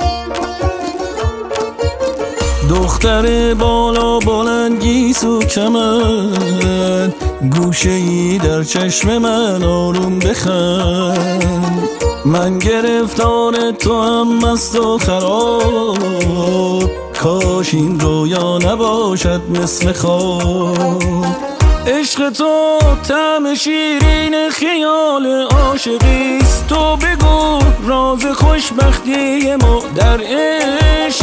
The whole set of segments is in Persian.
دختر بالا بلندی سو کمن، گوشه ای در چشم من آروم بخند. من گرفتار تو هم مست و خراب، کاش این رویا نباشد مثل خواب. عشق تو طعم شیرین خیال عاشقیست. تو بگو راز خوشبختی ما در عشق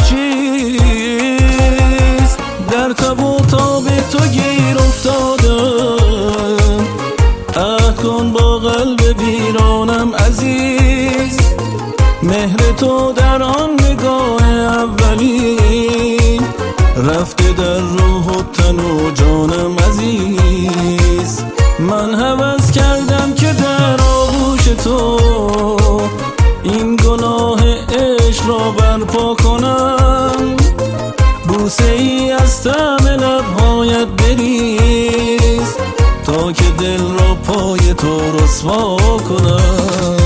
چیست؟ در تب و تاب تو گیر افتادم، عهد کن با قلب ویرانم عزیز. مهر تو در آن نگاه اولین، رفته در روح و تن و جانم عزیز. من هوس کردم که در آغوش تو این گناه عشق را برپا کنم. بوسه ای از طعم لبهایت بریز، تا که دل را پای تو رسوا کنم.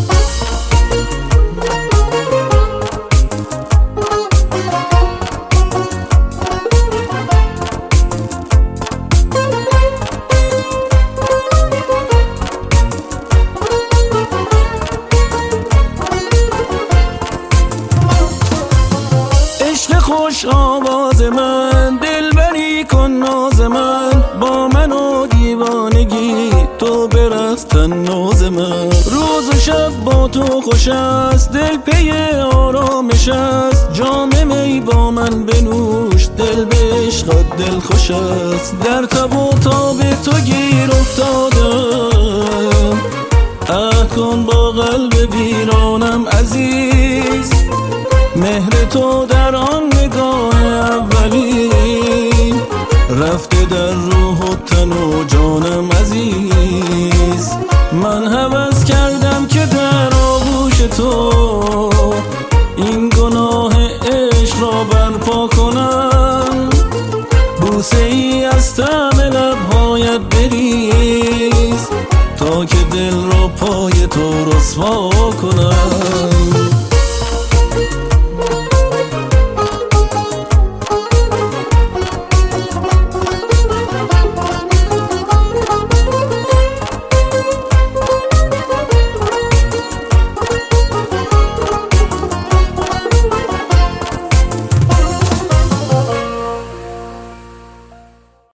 خوش آواز من، دلبری کن ناز من، با من و دیوانگی تو برقص تناز من. روز و شب با تو خوش است، دل پی آرامش است. جام می با من بنوش، دل به عشقت دل خوش است. در تب و تاب تو گیر افتادم، عهد کن با قلب ویرانم عزیز. مهر تو در آن نگاه اولین، رفته در روح و تن و جانم عزیز. من هوس کردم که در آغوش تو این گناه عشق را برپا کنم. بوسه ای از طعم لبهایت بریز، تا که دل را پای تو رسوا کنم.